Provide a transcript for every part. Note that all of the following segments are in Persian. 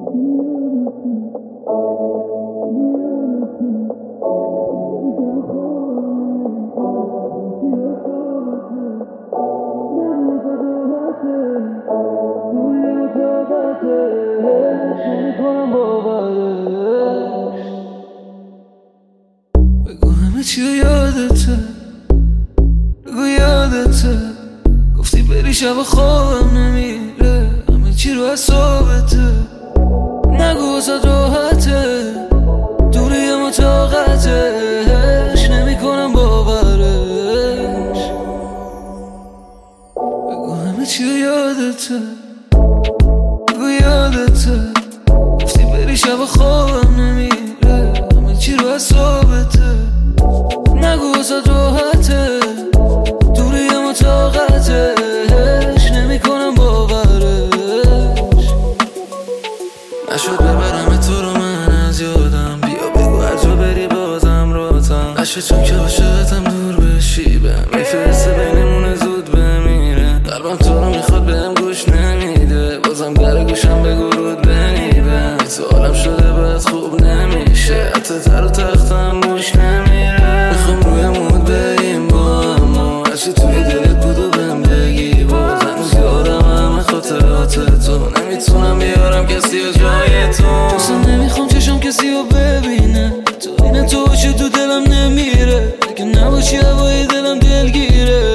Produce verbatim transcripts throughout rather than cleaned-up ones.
بگو همه چی یادته، بگو یادته گفتی بری شب خوابم نمیره، همه چی رو حسابته. نگو واسه راحته، دوری اما طاقتش نمی کنم باورش. بگو همه چی یادته، بگو یادته گفتی بری شب خوابم نمیره، همه چی رو حسابته. نگو واسه راحته، دوری اما طاقتش نمی کنم باورش. نشد ببرم تو رو من از یادم، بیا بگو هر جا بری بازم راتم نشه، چون که عاشقتم دور بشی بهم میفرسته بینمونه زود بمیره. قلبم تو رو میخواد بهم گوش نمیده، بازم در گوشم بگو رود بنیبم. تو عالم شده باید خوب نمیشه، حتی تر و تختم گوش نمیره. میخوام روی مود بریم با اما هرچی توی دلت بود و بهم بگی، باز هنوز یادم همه خاطرات تو، نمیتونم بیارم کسی و جای تو. اصلا نمیخوام چشم کسی رو ببینه، تو این تو باشی تو دلم نمیره، اگه نباشی هوای دلم دلگیره.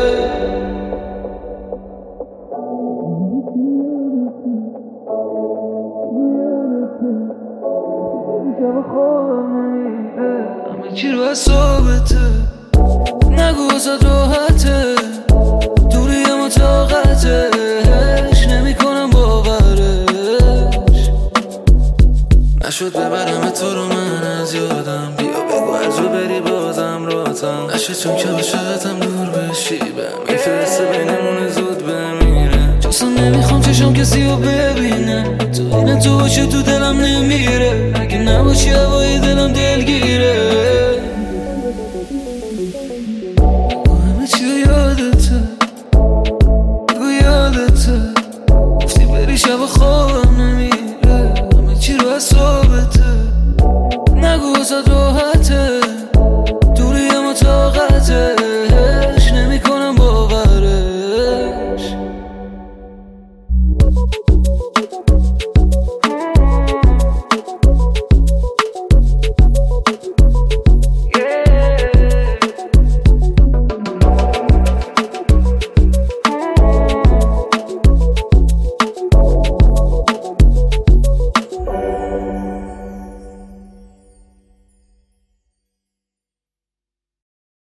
شب خوابم نمیره، همه چی رو حسابته. نگو واسه راحته، دوری اما طاقتش نمی کنم باورش. نشد ببرم تو رو من از یادم، بیا بگو هر جا بری بازم راتم نشه، چون که عاشقتم دور بشی بهم میفرسته بینمونه زود بمیره. اصلا نمیخوام چشم کسی رو ببینه، تو این تو باشه تو دلم نمیره، اگه نباشی هوای دلم دلگیره. بگو همه چی یادته، بگو یادته گفتی بری شب خواب